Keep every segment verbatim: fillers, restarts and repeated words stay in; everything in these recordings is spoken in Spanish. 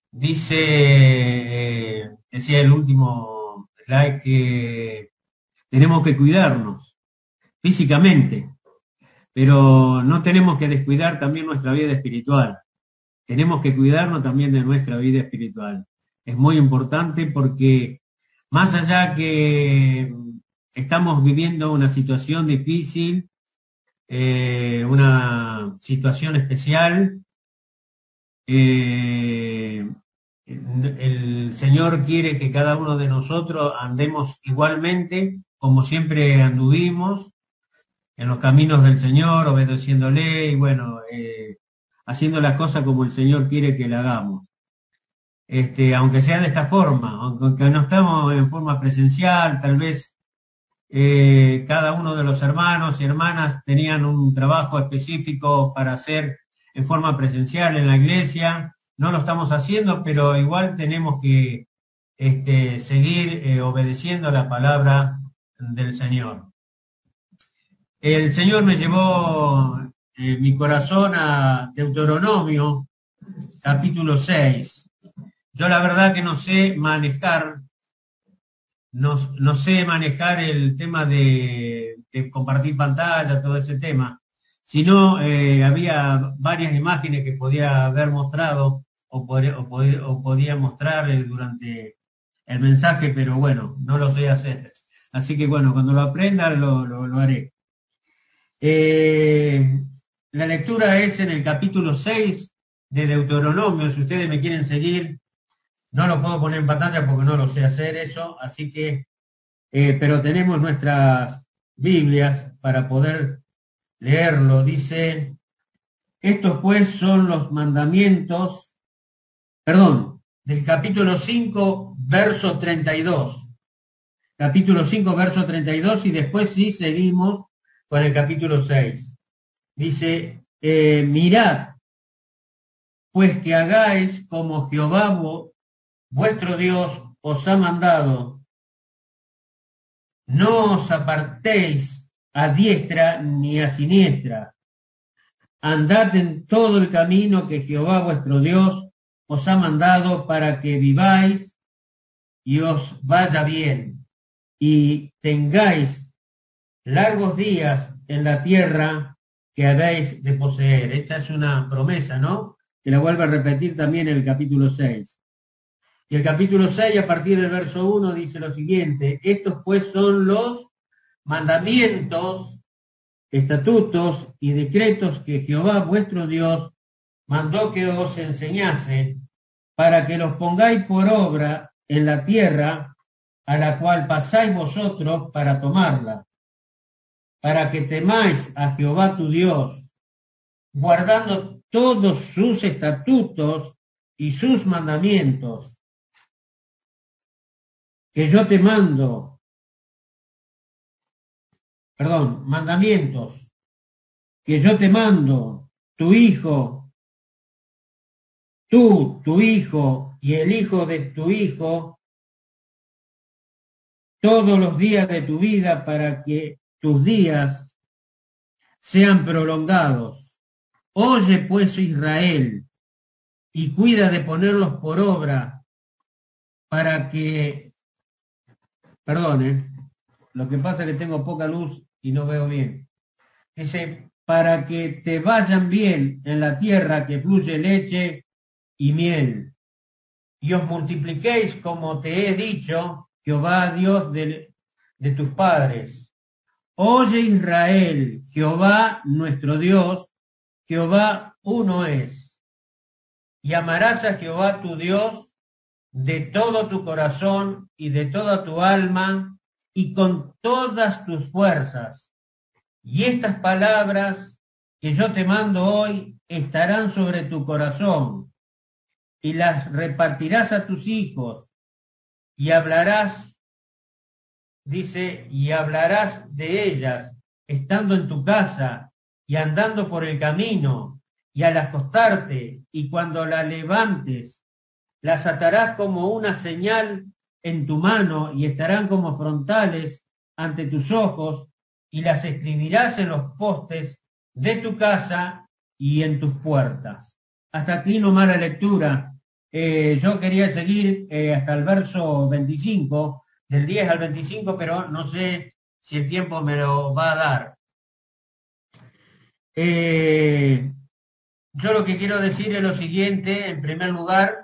Dice, eh, decía el último slide que tenemos que cuidarnos físicamente, pero no tenemos que descuidar también nuestra vida espiritual. Tenemos que cuidarnos también de nuestra vida espiritual. Es muy importante porque más allá que estamos viviendo una situación difícil, eh, una situación especial, eh, el Señor quiere que cada uno de nosotros andemos igualmente como siempre anduvimos en los caminos del Señor, obedeciéndole y bueno, eh, haciendo las cosas como el Señor quiere que la hagamos. Este, aunque sea de esta forma, aunque no estamos en forma presencial, tal vez eh, cada uno de los hermanos y hermanas tenían un trabajo específico para hacer en forma presencial en la iglesia. No lo estamos haciendo, pero igual tenemos que este, seguir eh, obedeciendo la palabra del Señor. El Señor me llevó eh, mi corazón a Deuteronomio, capítulo seis. Yo la verdad que no sé manejar, no, no sé manejar el tema de, de compartir pantalla, todo ese tema. Sino eh, había varias imágenes que podía haber mostrado o, podría, o, podía, o podía mostrar eh, durante el mensaje, pero bueno, no lo sé hacer. Así que bueno, cuando lo aprenda lo, lo, lo haré. Eh, la lectura es en el capítulo seis de Deuteronomio. Si ustedes me quieren seguir, no lo puedo poner en pantalla porque no lo sé hacer eso, así que, eh, pero tenemos nuestras Biblias para poder leerlo. Dice, estos pues son los mandamientos, perdón, del capítulo cinco, verso treinta y dos. Capítulo cinco, verso treinta y dos, y después sí seguimos con el capítulo seis. Dice, eh, mirad, pues que hagáis como Jehová vuestro Dios os ha mandado. No os apartéis a diestra ni a siniestra. Andad en todo el camino que Jehová vuestro Dios os ha mandado para que viváis y os vaya bien y tengáis largos días en la tierra que habéis de poseer. Esta es una promesa, ¿no? Que la vuelve a repetir también en el capítulo seis. Y el capítulo seis, a partir del verso uno, dice lo siguiente, estos pues son los mandamientos, estatutos y decretos que Jehová vuestro Dios mandó que os enseñase, para que los pongáis por obra en la tierra a la cual pasáis vosotros para tomarla, para que temáis a Jehová tu Dios, guardando todos sus estatutos y sus mandamientos, que yo te mando, perdón, mandamientos, que yo te mando, tu hijo, tú, tu hijo y el hijo de tu hijo, todos los días de tu vida para que tus días sean prolongados. Oye pues Israel y cuida de ponerlos por obra para que, perdone, lo que pasa es que tengo poca luz y no veo bien. Dice, para que te vayan bien en la tierra que fluye leche y miel, y os multipliquéis como te he dicho, Jehová Dios de, de tus padres. Oye Israel, Jehová nuestro Dios, Jehová uno es. Y amarás a Jehová tu Dios de todo tu corazón y de toda tu alma y con todas tus fuerzas. Y estas palabras que yo te mando hoy estarán sobre tu corazón y las repartirás a tus hijos y hablarás, dice, y hablarás de ellas estando en tu casa y andando por el camino y al acostarte y cuando la levantes, las atarás como una señal en tu mano y estarán como frontales ante tus ojos y las escribirás en los postes de tu casa y en tus puertas. Hasta aquí nomás la lectura. Eh, yo quería seguir eh, hasta el verso veinticinco, del diez al veinticinco, pero no sé si el tiempo me lo va a dar. Eh, yo lo que quiero decir es lo siguiente, en primer lugar,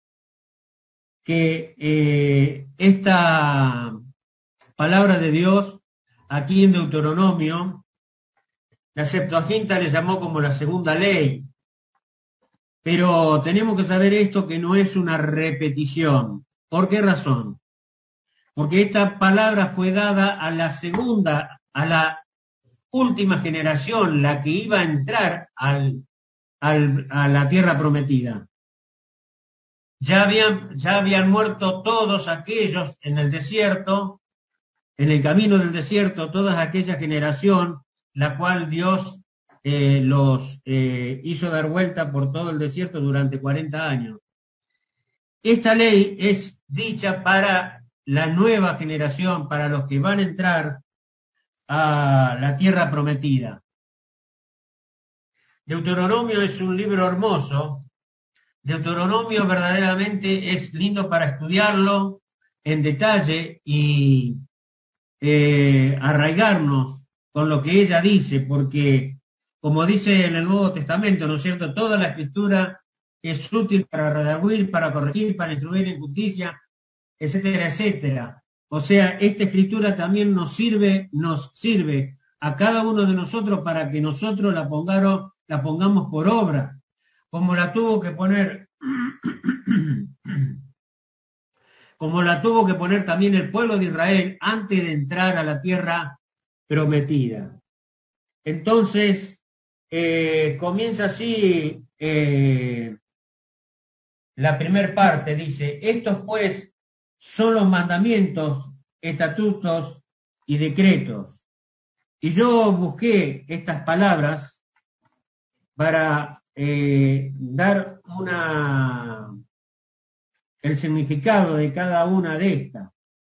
que eh, esta palabra de Dios, aquí en Deuteronomio, la Septuaginta le llamó como la segunda ley, pero tenemos que saber esto, que no es una repetición. ¿Por qué razón? Porque esta palabra fue dada a la segunda, a la última generación, la que iba a entrar al, al, a la tierra prometida. Ya habían, ya habían muerto todos aquellos en el desierto, en el camino del desierto, toda aquella generación, la cual Dios eh, los eh, hizo dar vuelta por todo el desierto durante cuarenta años. Esta ley es dicha para la nueva generación, para los que van a entrar a la tierra prometida. Deuteronomio es un libro hermoso. Deuteronomio verdaderamente es lindo para estudiarlo en detalle y eh, arraigarnos con lo que ella dice, porque como dice en el Nuevo Testamento, ¿no es cierto?, toda la escritura es útil para redarguir, para corregir, para instruir en justicia, etcétera, etcétera. O sea, esta escritura también nos sirve, nos sirve a cada uno de nosotros para que nosotros la pongamos, la pongamos por obra, como la tuvo que poner, como la tuvo que poner también el pueblo de Israel antes de entrar a la tierra prometida. Entonces, eh, comienza así eh, la primera parte, dice, estos pues son los mandamientos, estatutos y decretos. Y yo busqué estas palabras para eh, dar una, el significado de cada una de estas.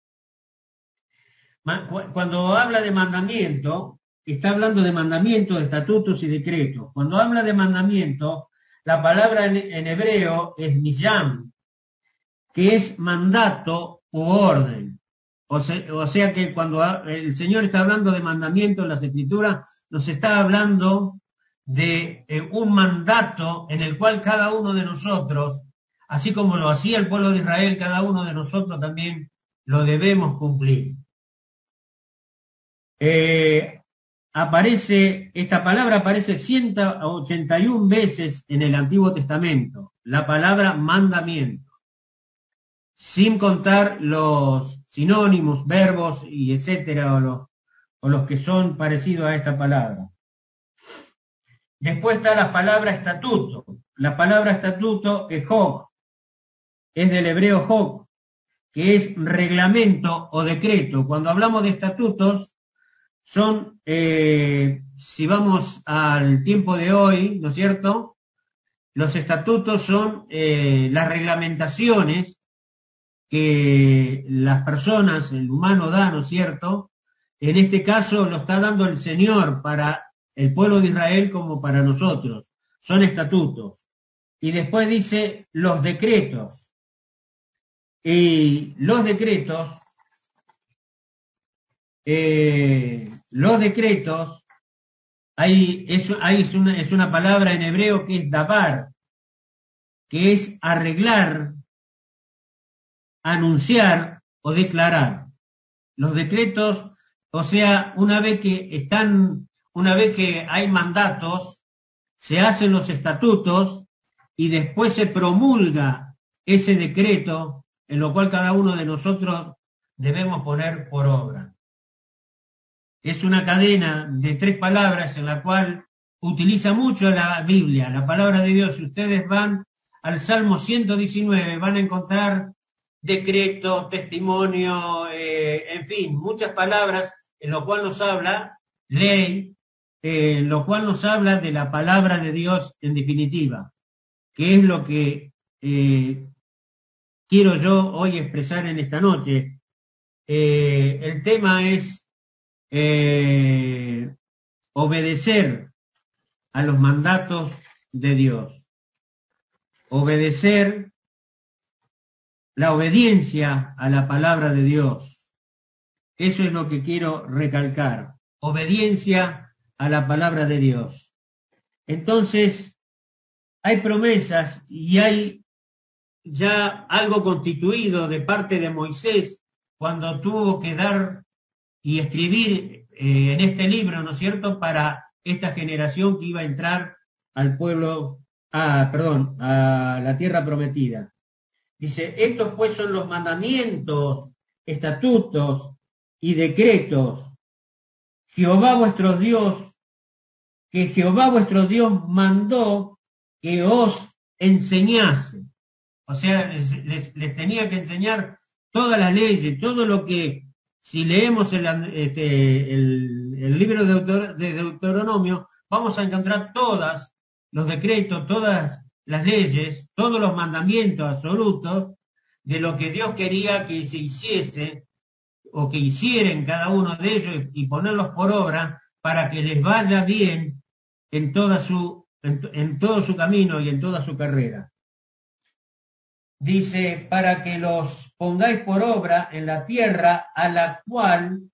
Cuando habla de mandamiento, está hablando de mandamientos, estatutos y decretos. Cuando habla de mandamiento, la palabra en, en hebreo es miyam, que es mandato u orden. O sea, o sea que cuando el Señor está hablando de mandamiento en las Escrituras, nos está hablando de eh, un mandato en el cual cada uno de nosotros, así como lo hacía el pueblo de Israel, cada uno de nosotros también lo debemos cumplir. Eh, aparece, esta palabra aparece ciento ochenta y una veces en el Antiguo Testamento, la palabra mandamiento, sin contar los sinónimos, verbos y etcétera, o los, o los que son parecidos a esta palabra. Después está la palabra estatuto. La palabra estatuto es hok, es del hebreo hok, que es reglamento o decreto. Cuando hablamos de estatutos, son, eh, si vamos al tiempo de hoy, ¿no es cierto?, los estatutos son eh, las reglamentaciones que las personas, el humano da, ¿no es cierto? En este caso lo está dando el Señor para el pueblo de Israel como para nosotros. Son estatutos. Y después dice los decretos. Y los decretos, eh, los decretos, hay, es, hay, es, una, es una palabra en hebreo que es dabar, que es arreglar, anunciar o declarar. Los decretos, o sea, una vez que están, una vez que hay mandatos, se hacen los estatutos y después se promulga ese decreto, en lo cual cada uno de nosotros debemos poner por obra. Es una cadena de tres palabras en la cual utiliza mucho la Biblia, la palabra de Dios. Si ustedes van al Salmo ciento diecinueve, van a encontrar decreto, testimonio, eh, en fin, muchas palabras en lo cual nos habla ley, eh, en lo cual nos habla de la palabra de Dios en definitiva, que es lo que eh, quiero yo hoy expresar en esta noche. Eh, el tema es eh, obedecer a los mandatos de Dios. Obedecer la obediencia a la palabra de Dios. Eso es lo que quiero recalcar. Obediencia a la palabra de Dios. Entonces, hay promesas y hay ya algo constituido de parte de Moisés cuando tuvo que dar y escribir eh, en este libro, ¿no es cierto?, para esta generación que iba a entrar al pueblo, ah, perdón, a la tierra prometida. Dice, estos pues son los mandamientos, estatutos y decretos. Jehová vuestro Dios, que Jehová vuestro Dios mandó que os enseñase. O sea, les, les, les tenía que enseñar todas las leyes, todo lo que, si leemos el, este, el, el libro de, Deuter, de Deuteronomio, vamos a encontrar todos los decretos, todas las leyes, todos los mandamientos absolutos de lo que Dios quería que se hiciese o que hicieran cada uno de ellos y ponerlos por obra para que les vaya bien en, toda su, en, en todo su camino y en toda su carrera. Dice, para que los pongáis por obra en la tierra a la cual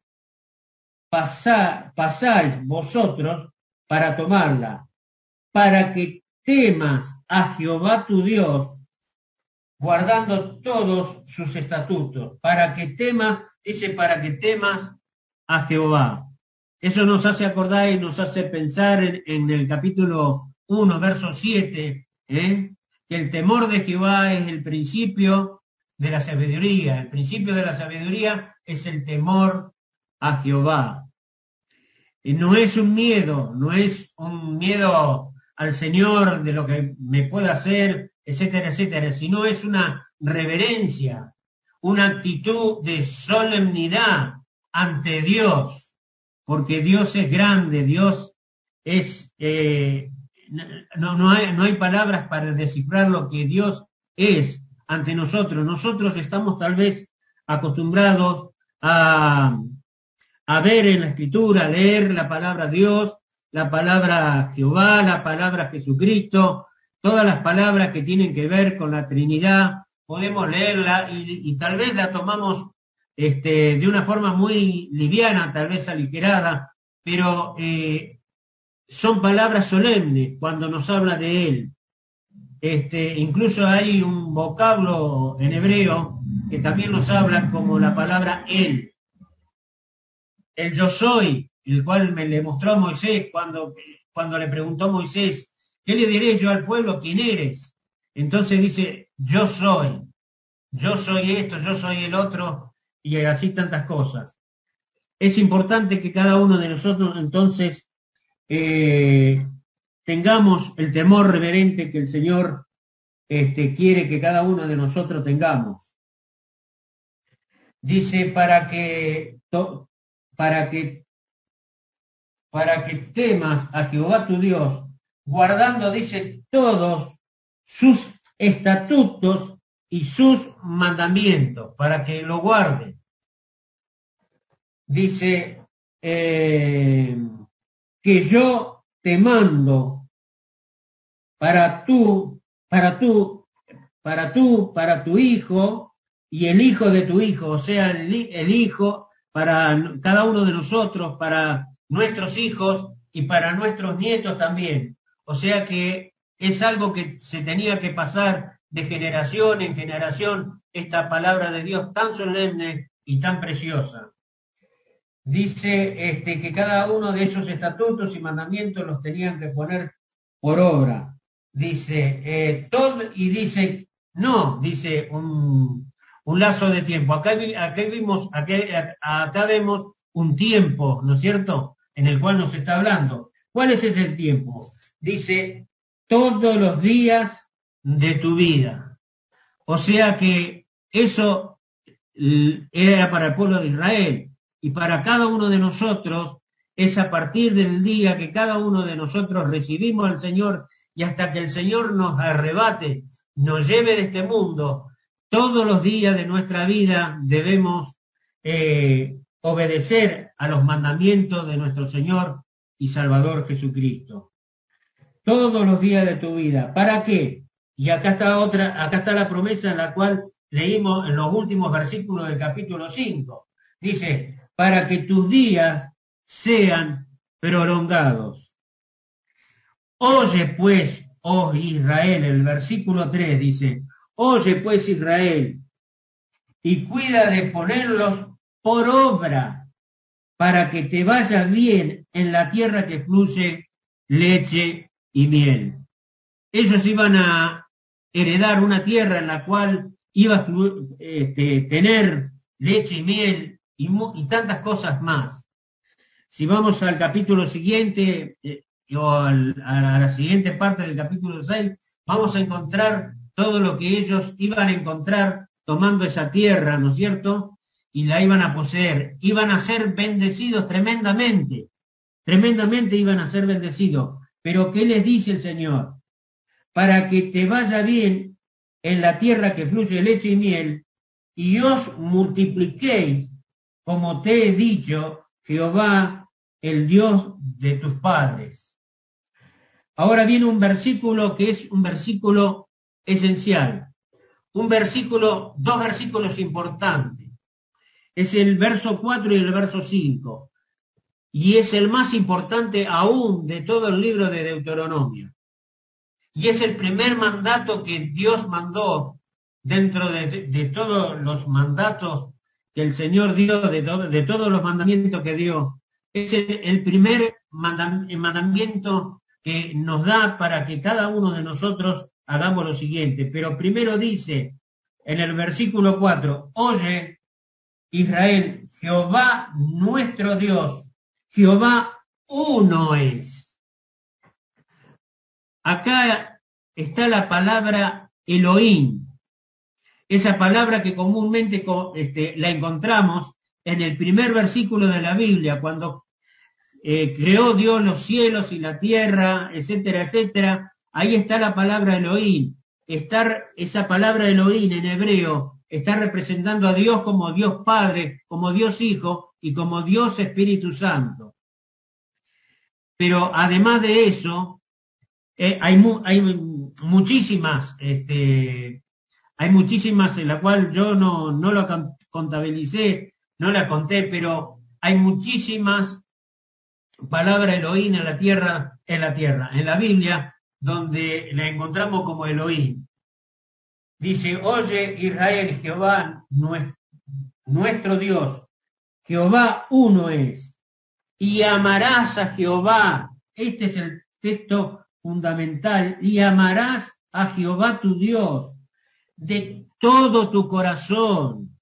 pasá, pasáis vosotros para tomarla, para que temas a Jehová tu Dios, guardando todos sus estatutos, para que temas, dice, para que temas a Jehová. Eso nos hace acordar y nos hace pensar en, en el capítulo uno, verso siete, ¿eh? que el temor de Jehová es el principio de la sabiduría. El principio de la sabiduría es el temor a Jehová. Y no es un miedo, no es un miedo al Señor de lo que me pueda hacer, etcétera, etcétera, sino es una reverencia, una actitud de solemnidad ante Dios, porque Dios es grande, Dios es... Eh, No, no, hay, no hay palabras para descifrar lo que Dios es ante nosotros. Nosotros estamos tal vez acostumbrados a, a ver en la Escritura, a leer la palabra Dios, la palabra Jehová, la palabra Jesucristo, todas las palabras que tienen que ver con la Trinidad. Podemos leerla y, y tal vez la tomamos este, de una forma muy liviana, tal vez aligerada, pero... Eh, son palabras solemnes cuando nos habla de Él. Este, incluso hay un vocablo en hebreo que también nos habla como la palabra Él. El yo soy, el cual me le mostró a Moisés cuando, cuando le preguntó a Moisés, ¿qué le diré yo al pueblo? ¿Quién eres? Entonces dice, yo soy. Yo soy esto, yo soy el otro, y así tantas cosas. Es importante que cada uno de nosotros entonces Eh, tengamos el temor reverente que el Señor este, quiere que cada uno de nosotros tengamos. Dice, para que, to, para que, para que temas a Jehová tu Dios, guardando, dice, todos sus estatutos y sus mandamientos, para que lo guarden. Dice, eh, que yo te mando para tú, para tú, para tú, para tu hijo y el hijo de tu hijo, o sea, el, el hijo para cada uno de nosotros, para nuestros hijos y para nuestros nietos también. O sea que es algo que se tenía que pasar de generación en generación, esta palabra de Dios tan solemne y tan preciosa. Dice este, que cada uno de esos estatutos y mandamientos los tenían que poner por obra. Dice, eh, todo, y dice, no, dice un, un lazo de tiempo. Acá, acá vimos, acá, acá vemos un tiempo, ¿no es cierto?, en el cual nos está hablando. ¿Cuál es ese tiempo? Dice, todos los días de tu vida. O sea que eso era para el pueblo de Israel. Y para cada uno de nosotros es a partir del día que cada uno de nosotros recibimos al Señor y hasta que el Señor nos arrebate, nos lleve de este mundo, todos los días de nuestra vida debemos eh, obedecer a los mandamientos de nuestro Señor y Salvador Jesucristo. Todos los días de tu vida. ¿Para qué? Y acá está otra, acá está la promesa en la cual leímos en los últimos versículos del capítulo cinco. Dice, para que tus días sean prolongados. Oye pues, oh Israel, el versículo tres dice, oye pues Israel, y cuida de ponerlos por obra, para que te vaya bien en la tierra que fluye leche y miel. Ellos iban a heredar una tierra en la cual iba a este, tener leche y miel y, y tantas cosas más. Si vamos al capítulo siguiente, eh, o al, a la siguiente parte del capítulo seis, vamos a encontrar todo lo que ellos iban a encontrar tomando esa tierra, ¿no es cierto? Y la iban a poseer. Iban a ser bendecidos tremendamente. Tremendamente iban a ser bendecidos. Pero ¿qué les dice el Señor? Para que te vaya bien en la tierra que fluye leche y miel, y os multipliquéis, como te he dicho, Jehová, el Dios de tus padres. Ahora viene un versículo que es un versículo esencial. Un versículo, dos versículos importantes. Es el verso cuatro y el verso cinco. Y es el más importante aún de todo el libro de Deuteronomio. Y es el primer mandato que Dios mandó dentro de, de, de todos los mandatos que el Señor dio, de, to, de todos los mandamientos que dio. Es el, el primer mandamiento que nos da para que cada uno de nosotros hagamos lo siguiente. Pero primero dice en el versículo cuatro, oye Israel, Jehová nuestro Dios, Jehová uno es. Acá está la palabra Elohim, esa palabra que comúnmente este, la encontramos en el primer versículo de la Biblia, cuando eh, creó Dios los cielos y la tierra, etcétera, etcétera. Ahí está la palabra Elohim. Estar, esa palabra Elohim en hebreo está representando a Dios como Dios Padre, como Dios Hijo y como Dios Espíritu Santo. Pero además de eso, eh, hay, mu hay muchísimas, este, hay muchísimas en la cual yo no, no lo contabilicé, no la conté, pero hay muchísimas palabras Elohim en la tierra, en la tierra, en la Biblia, donde la encontramos como Elohim. Dice, oye Israel, Jehová, nuestro Dios, Jehová uno es, y amarás a Jehová. Este es el texto fundamental, y amarás a Jehová tu Dios de todo tu corazón,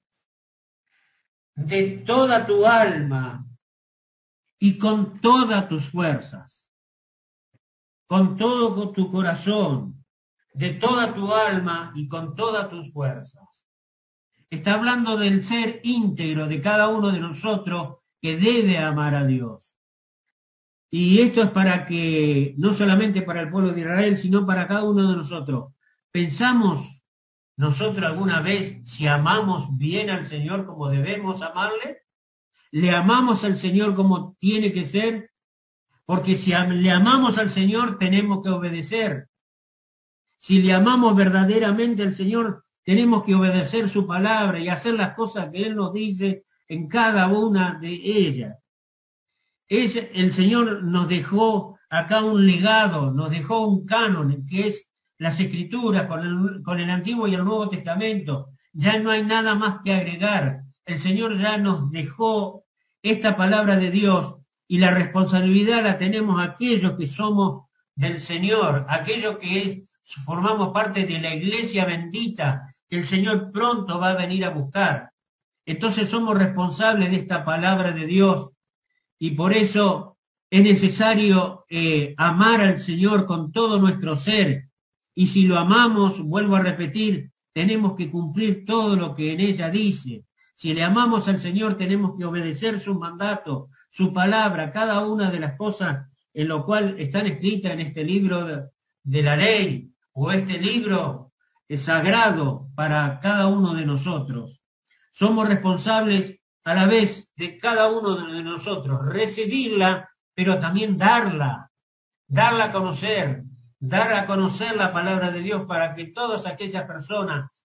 de toda tu alma y con todas tus fuerzas, con todo tu corazón, de toda tu alma y con todas tus fuerzas. Está hablando del ser íntegro de cada uno de nosotros que debe amar a Dios. Y esto es para que, no solamente para el pueblo de Israel, sino para cada uno de nosotros. ¿Pensamos nosotros alguna vez si amamos bien al Señor como debemos amarle? ¿Le amamos al Señor como tiene que ser? Porque si le amamos al Señor, tenemos que obedecer. Si le amamos verdaderamente al Señor, tenemos que obedecer su palabra y hacer las cosas que Él nos dice en cada una de ellas. Es, el Señor nos dejó acá un legado, nos dejó un canon, que es las Escrituras con el, con el Antiguo y el Nuevo Testamento. Ya no hay nada más que agregar. El Señor ya nos dejó esta palabra de Dios y la responsabilidad la tenemos aquellos que somos del Señor, aquellos que es, formamos parte de la iglesia bendita que el Señor pronto va a venir a buscar. Entonces somos responsables de esta palabra de Dios y por eso es necesario eh, amar al Señor con todo nuestro ser. Y si lo amamos, vuelvo a repetir, tenemos que cumplir todo lo que en ella dice. Si le amamos al Señor, tenemos que obedecer su mandato, su palabra, cada una de las cosas en lo cual están escritas en este libro de, de la ley, o este libro es sagrado para cada uno de nosotros. Somos responsables a la vez de cada uno de nosotros, recibirla, pero también darla, darla a conocer, dar a conocer la palabra de Dios para que todas aquellas personas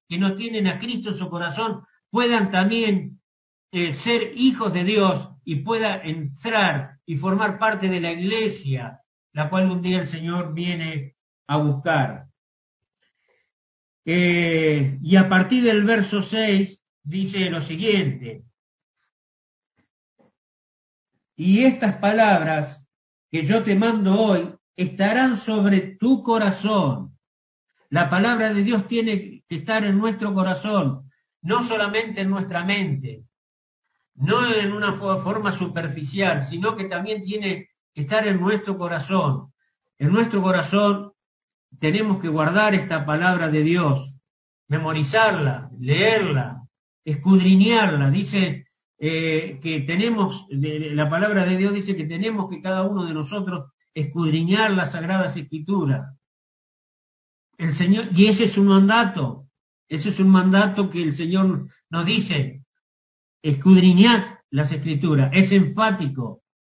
que no tienen a Cristo en su corazón puedan también eh, ser hijos de Dios y puedan entrar y formar parte de la iglesia, la cual un día el Señor viene a buscar. Eh, y a partir del verso seis dice lo siguiente: y estas palabras que yo te mando hoy estarán sobre tu corazón. La palabra de Dios tiene que estar en nuestro corazón, no solamente en nuestra mente, no en una forma superficial, sino que también tiene que estar en nuestro corazón. En nuestro corazón tenemos que guardar esta palabra de Dios, memorizarla, leerla, escudriñarla. Dice eh, que tenemos, la palabra de Dios dice que tenemos que cada uno de nosotros escudriñar las Sagradas Escrituras. El Señor, y ese es un mandato, ese es un mandato que el Señor nos dice: escudriñad las Escrituras. Es enfático,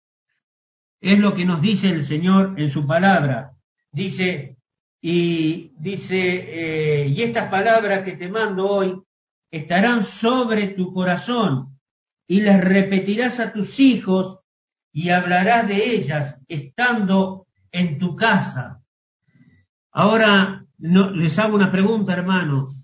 es lo que nos dice el Señor en su palabra. Dice, y dice, eh, y estas palabras que te mando hoy estarán sobre tu corazón, y las repetirás a tus hijos, y hablarás de ellas estando en tu casa. Ahora no, les hago una pregunta, hermanos,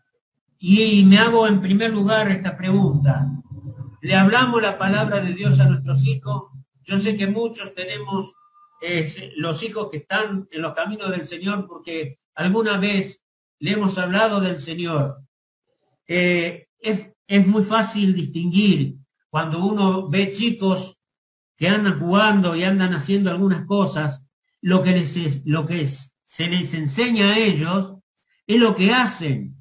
y me hago en primer lugar esta pregunta: ¿le hablamos la palabra de Dios a nuestros hijos? Yo sé que muchos tenemos eh, los hijos que están en los caminos del Señor porque alguna vez le hemos hablado del Señor. Eh, es, es muy fácil distinguir cuando uno ve chicos que andan jugando y andan haciendo algunas cosas, lo que, les, lo que se les enseña a ellos es lo que hacen.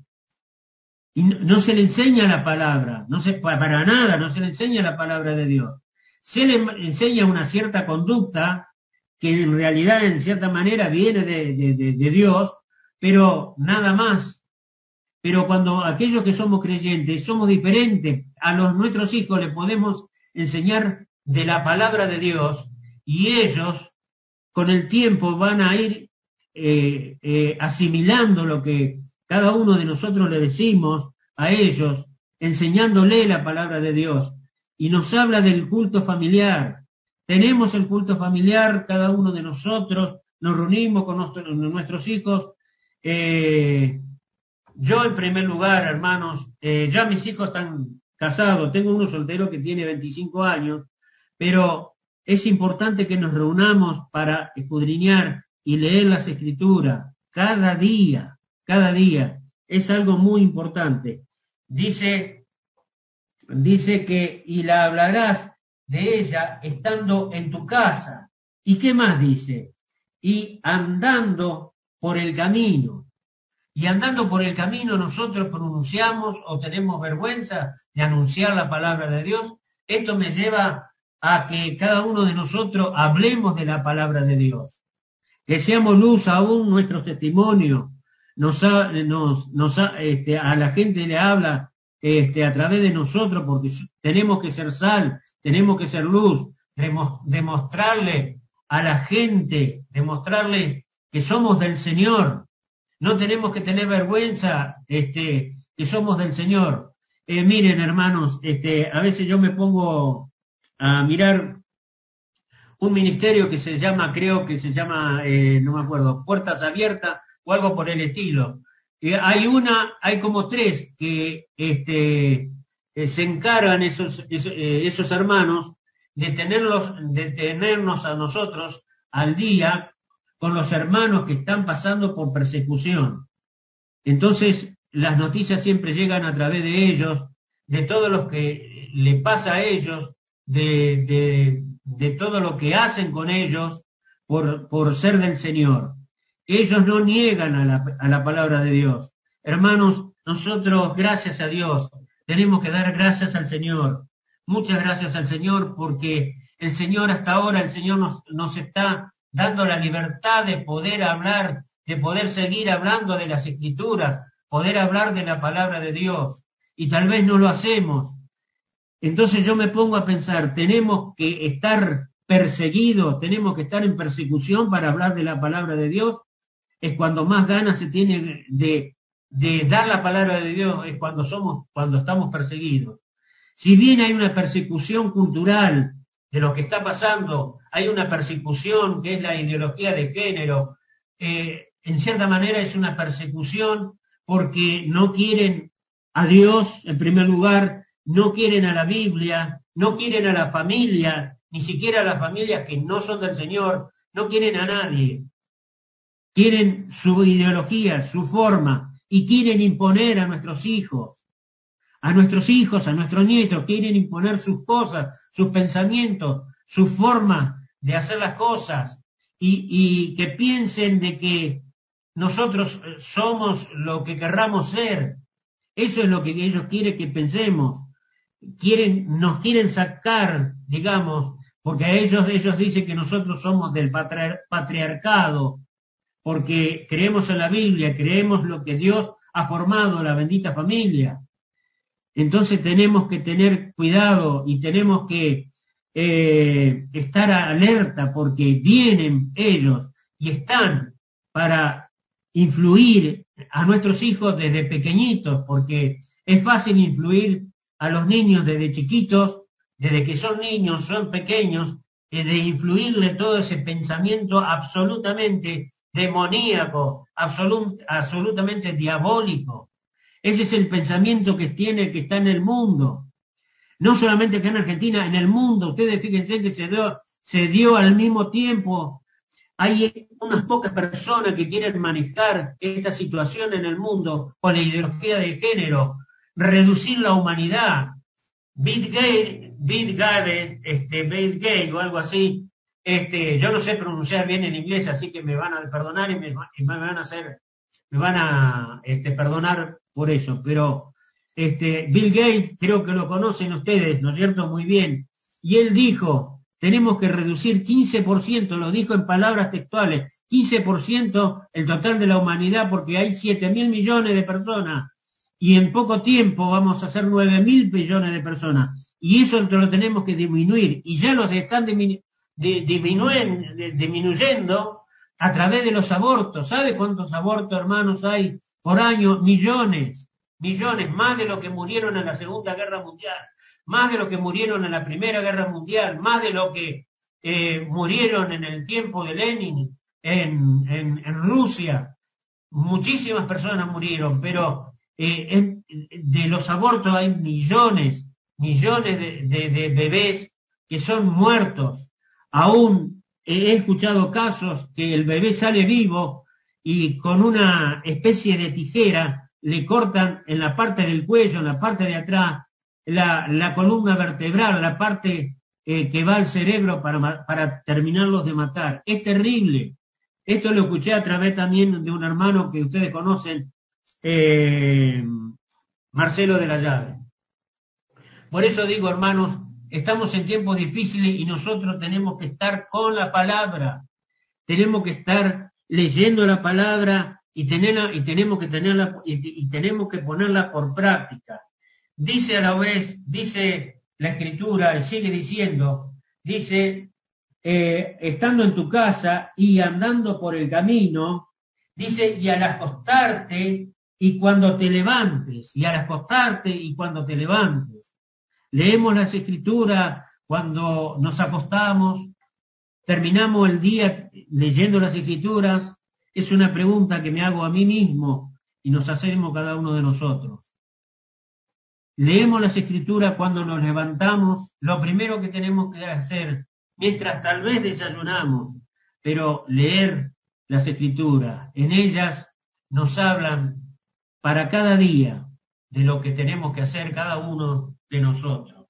Y no, no se le enseña la palabra, no se, para nada, no se le enseña la palabra de Dios. Se le enseña una cierta conducta que en realidad en cierta manera viene de, de, de, de Dios, pero nada más. Pero cuando aquellos que somos creyentes somos diferentes, a los nuestros hijos les podemos enseñar de la palabra de Dios y ellos con el tiempo van a ir eh, eh, asimilando lo que cada uno de nosotros le decimos a ellos, enseñándole la palabra de Dios. Y nos habla del culto familiar. Tenemos el culto familiar, cada uno de nosotros, nos reunimos con nuestro, nuestros hijos. Eh, yo en primer lugar, hermanos, eh, ya mis hijos están casados, tengo uno soltero que tiene veinticinco años, pero es importante que nos reunamos para escudriñar y leer las Escrituras cada día, cada día. Es algo muy importante. Dice, dice que, y la hablarás de ella estando en tu casa. ¿Y qué más dice? Y andando por el camino. Y andando por el camino nosotros pronunciamos o tenemos vergüenza de anunciar la palabra de Dios. Esto me lleva a que cada uno de nosotros hablemos de la palabra de Dios. Que seamos luz aún nuestros testimonios. Nos, nos, nos, este, a la gente le habla este, a través de nosotros porque tenemos que ser sal, tenemos que ser luz, demostrarle a la gente, demostrarle que somos del Señor. No tenemos que tener vergüenza este, que somos del Señor. Eh, miren, hermanos, este, a veces yo me pongo a mirar un ministerio que se llama, creo que se llama, eh, no me acuerdo, Puertas Abiertas o algo por el estilo. Eh, hay una, hay como tres que este, eh, se encargan esos, esos, eh, esos hermanos de tenerlos, de tenernos a nosotros al día con los hermanos que están pasando por persecución. Entonces, las noticias siempre llegan a través de ellos, de todo lo que le pasa a ellos, de, de, de todo lo que hacen con ellos por, por ser del Señor. Ellos no niegan a la, a la palabra de Dios. Hermanos, nosotros, gracias a Dios, tenemos que dar gracias al Señor. Muchas gracias al Señor porque el Señor hasta ahora, el Señor nos, nos está dando la libertad de poder hablar, de poder seguir hablando de las Escrituras, poder hablar de la palabra de Dios. Y tal vez no lo hacemos. Entonces yo me pongo a pensar, tenemos que estar perseguidos, tenemos que estar en persecución para hablar de la palabra de Dios. Es cuando más ganas se tiene de, de dar la palabra de Dios es cuando somos, cuando estamos perseguidos. Si bien hay una persecución cultural de lo que está pasando, hay una persecución que es la ideología de género, eh, en cierta manera es una persecución porque no quieren a Dios en primer lugar, no quieren a la Biblia, no quieren a la familia, ni siquiera a las familias que no son del Señor, no quieren a nadie. Quieren su ideología, su forma, y quieren imponer a nuestros hijos, a nuestros hijos, a nuestros nietos, quieren imponer sus cosas, sus pensamientos, su forma de hacer las cosas, y, y que piensen de que nosotros somos lo que querramos ser. Eso es lo que ellos quieren que pensemos. Quieren, nos quieren sacar, digamos, porque a ellos, ellos dicen que nosotros somos del patriarcado, porque creemos en la Biblia, creemos lo que Dios ha formado, la bendita familia. Entonces tenemos que tener cuidado y tenemos que eh, estar alerta porque vienen ellos y están para influir a nuestros hijos desde pequeñitos, porque es fácil influir a los niños desde chiquitos, desde que son niños, son pequeños, eh, de influirle todo ese pensamiento absolutamente demoníaco, absolut, absolutamente diabólico. Ese es el pensamiento que tiene, que está en el mundo. No solamente acá en Argentina, en el mundo. Ustedes fíjense que se dio, se dio al mismo tiempo. Hay unas pocas personas que quieren manejar esta situación en el mundo con la ideología de género, reducir la humanidad. Bill Gates, Bill Gates, este, Bill Gates o algo así. Este, yo no sé pronunciar bien en inglés, así que me van a perdonar y me, y me van a hacer, me van a este, perdonar por eso. Pero este, Bill Gates, creo que lo conocen ustedes, ¿no es cierto? Muy bien. Y él dijo, tenemos que reducir quince por ciento, lo dijo en palabras textuales, quince por ciento el total de la humanidad, porque hay siete mil millones de personas. Y en poco tiempo vamos a hacer nueve mil millones de personas. Y eso lo tenemos que disminuir. Y ya los están diminu de, disminuen, de, disminuyendo a través de los abortos. ¿Sabe cuántos abortos, hermanos, hay por año? Millones. Millones. Más de lo que murieron en la Segunda Guerra Mundial. Más de lo que murieron en la Primera Guerra Mundial. Más de lo que eh, murieron en el tiempo de Lenin en, en, en Rusia. Muchísimas personas murieron, pero... Eh, en, de los abortos hay millones, millones de, de, de bebés que son muertos. Aún he escuchado casos que el bebé sale vivo y con una especie de tijera le cortan en la parte del cuello, en la parte de atrás, la, la columna vertebral, la parte eh, que va al cerebro para, para terminarlos de matar. Es terrible. Esto lo escuché a través también de un hermano que ustedes conocen, Eh, Marcelo de la Llave. Por eso digo, hermanos, estamos en tiempos difíciles y nosotros tenemos que estar con la palabra, tenemos que estar leyendo la palabra y, tenerla, y tenemos que tenerla y, y tenemos que ponerla por práctica. Dice a la vez, dice la Escritura, y sigue diciendo, dice, eh, estando en tu casa y andando por el camino, dice, y al acostarte y cuando te levantes, y al acostarte y cuando te levantes. Leemos las Escrituras cuando nos acostamos, terminamos el día leyendo las Escrituras. Es una pregunta que me hago a mí mismo y nos hacemos cada uno de nosotros. Leemos las Escrituras cuando nos levantamos, lo primero que tenemos que hacer, mientras tal vez desayunamos, pero leer las Escrituras. En ellas nos hablan para cada día de lo que tenemos que hacer cada uno de nosotros.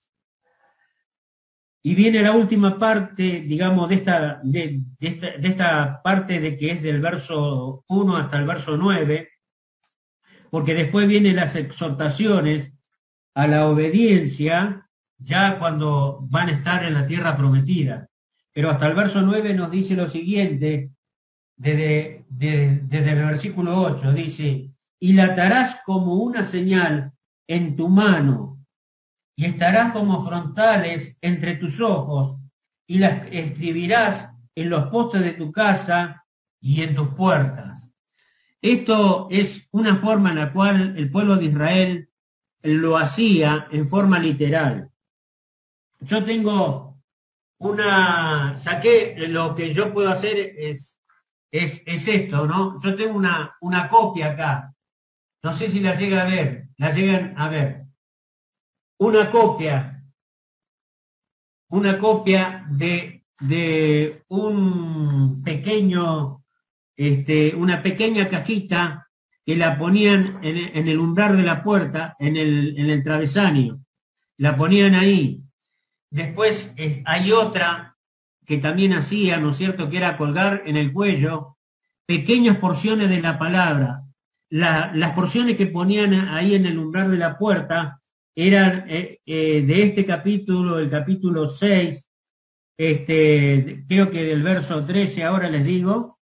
Y viene la última parte, digamos, de esta, de, de esta, de esta parte de que es del verso uno hasta el verso nueve, porque después vienen las exhortaciones a la obediencia, ya cuando van a estar en la tierra prometida. Pero hasta el verso nueve nos dice lo siguiente, desde, desde, desde el versículo ocho, dice, y la atarás como una señal en tu mano, y estarás como frontales entre tus ojos, y las escribirás en los postes de tu casa y en tus puertas. Esto es una forma en la cual el pueblo de Israel lo hacía en forma literal. Yo tengo una, saqué, lo que yo puedo hacer es, es, es esto, ¿no? Yo tengo una, una copia acá. No sé si la llega a ver, la llegan a ver. Una copia, una copia de, de un pequeño, este, una pequeña cajita que la ponían en, en el umbral de la puerta, en el, en el travesaño. La ponían ahí. Después eh, hay otra que también hacía, ¿no es cierto?, que era colgar en el cuello pequeñas porciones de la palabra. La, las porciones que ponían ahí en el umbral de la puerta eran eh, eh, de este capítulo, el capítulo seis, este, creo que del verso trece, ahora les digo,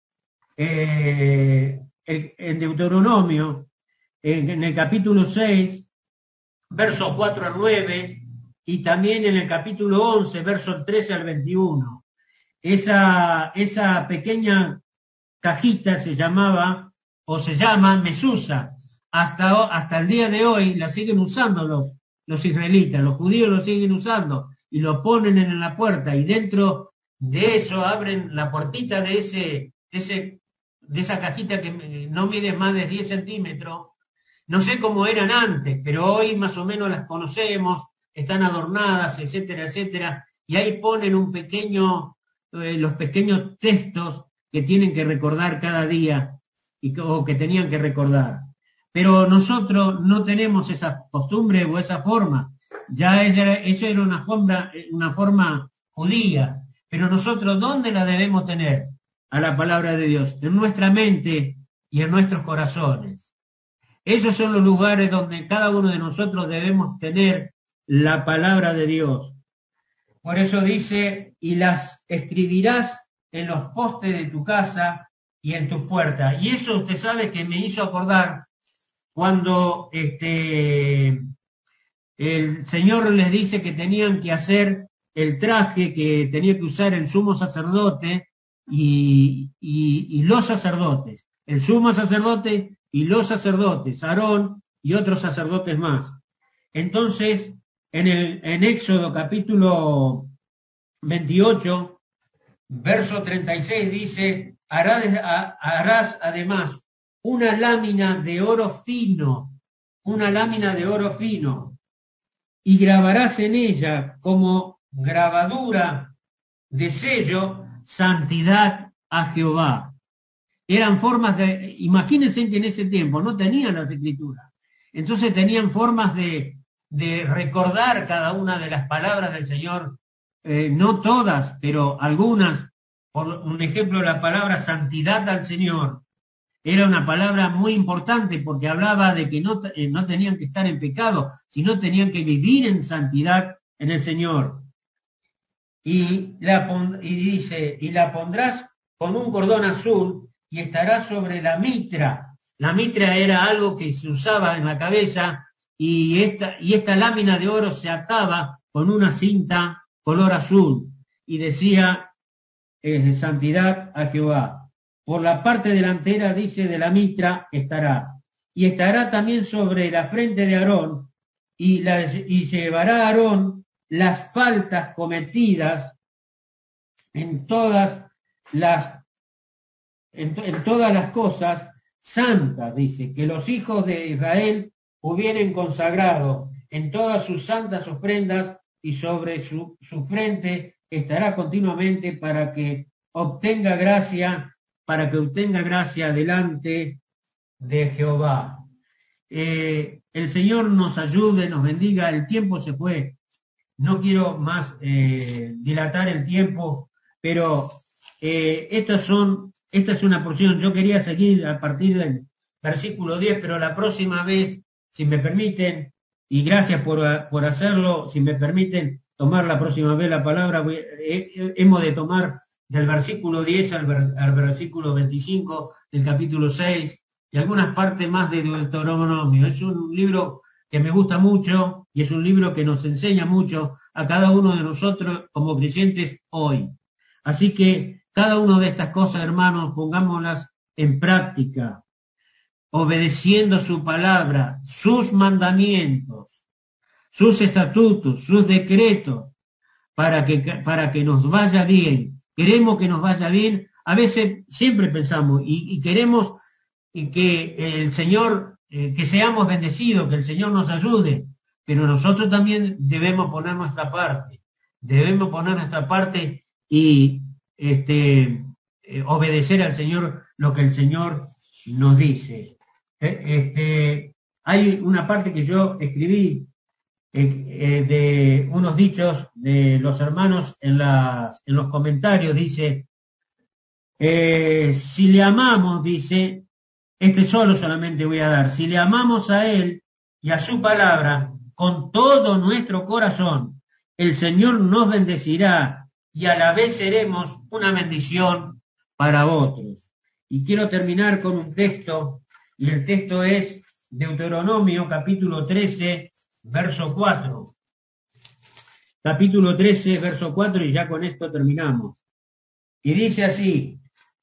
eh, el, en Deuteronomio, en, en el capítulo seis, versos cuatro al nueve, y también en el capítulo once, versos trece al veintiuno. Esa, esa pequeña cajita se llamaba, o se llama mesusa. Hasta, hasta el día de hoy la siguen usando los, los israelitas, los judíos lo siguen usando, y lo ponen en la puerta, y dentro de eso abren la puertita de, ese, ese, de esa cajita que no mide más de diez centímetros. No sé cómo eran antes, pero hoy más o menos las conocemos, están adornadas, etcétera, etcétera, y ahí ponen un pequeño, eh, los pequeños textos que tienen que recordar cada día, y, o que tenían que recordar. Pero nosotros no tenemos esa costumbre o esa forma. Ya ella, eso era una forma, una forma judía. Pero nosotros, ¿dónde la debemos tener? A la palabra de Dios, en nuestra mente y en nuestros corazones. Esos son los lugares donde cada uno de nosotros debemos tener la palabra de Dios. Por eso dice, y las escribirás en los postes de tu casa y en tus puertas. Y eso usted sabe que me hizo acordar cuando este, el Señor les dice que tenían que hacer el traje que tenía que usar el sumo sacerdote y, y, y los sacerdotes. El sumo sacerdote y los sacerdotes, Aarón y otros sacerdotes más. Entonces, en, el, en Éxodo capítulo veintiocho, verso treinta y seis dice, harás, harás además una lámina de oro fino, una lámina de oro fino, y grabarás en ella como grabadura de sello, santidad a Jehová. Eran formas de, imagínense que en ese tiempo no tenían las escrituras, entonces tenían formas de, de recordar cada una de las palabras del Señor, eh, no todas, pero algunas. Por un ejemplo, la palabra santidad al Señor era una palabra muy importante porque hablaba de que no, eh, no tenían que estar en pecado, sino tenían que vivir en santidad en el Señor. Y, la, y dice, y la pondrás con un cordón azul y estará sobre la mitra. La mitra era algo que se usaba en la cabeza, y esta, y esta lámina de oro se ataba con una cinta color azul y decía eh, santidad a Jehová. Por la parte delantera, dice, de la mitra estará, y estará también sobre la frente de Aarón, y, la, y llevará a Aarón las faltas cometidas en todas las En, en todas las cosas santas, dice, que los hijos de Israel hubieren consagrado en todas sus santas ofrendas, y sobre su, su frente estará continuamente para que obtenga gracia, para que obtenga gracia delante de Jehová. Eh, el Señor nos ayude, nos bendiga. El tiempo se fue. No quiero más eh, dilatar el tiempo, pero eh, estas son Esta es una porción. Yo quería seguir a partir del versículo diez, pero la próxima vez, si me permiten, y gracias por, por hacerlo, si me permiten tomar la próxima vez la palabra, voy, eh, hemos de tomar del versículo diez al, al versículo veinticinco del capítulo seis y algunas partes más de Deuteronomio. Es un libro que me gusta mucho y es un libro que nos enseña mucho a cada uno de nosotros como creyentes hoy. Así que cada una de estas cosas, hermanos, pongámoslas en práctica. obedeciendo su palabra, sus mandamientos, sus estatutos, sus decretos, para que, para que nos vaya bien. Queremos que nos vaya bien. A veces siempre pensamos y, y queremos que el Señor, eh, que seamos bendecidos, que el Señor nos ayude, pero nosotros también debemos poner nuestra parte, debemos poner nuestra parte y este, eh, obedecer al Señor lo que el Señor nos dice. Eh, este, hay una parte que yo escribí eh, eh, de unos dichos de los hermanos en, las, en los comentarios, dice, eh, si le amamos, dice, este solo solamente voy a dar, si le amamos a Él y a su palabra con todo nuestro corazón, el Señor nos bendecirá y a la vez seremos una bendición para otros. Y quiero terminar con un texto, y el texto es Deuteronomio capítulo trece, verso cuatro. Capítulo trece, verso cuatro, y ya con esto terminamos. Y dice así: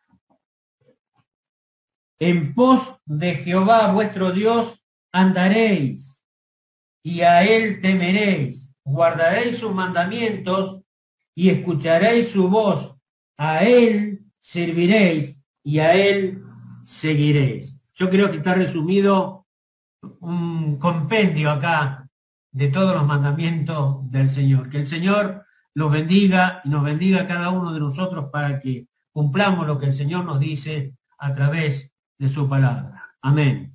en pos de Jehová vuestro Dios andaréis, y a él temeréis, guardaréis sus mandamientos, y escucharéis su voz, a él serviréis, y a él seguiréis. Yo creo que está resumido un compendio acá de todos los mandamientos del Señor. Que el Señor los bendiga y nos bendiga a cada uno de nosotros para que cumplamos lo que el Señor nos dice a través de su palabra. Amén.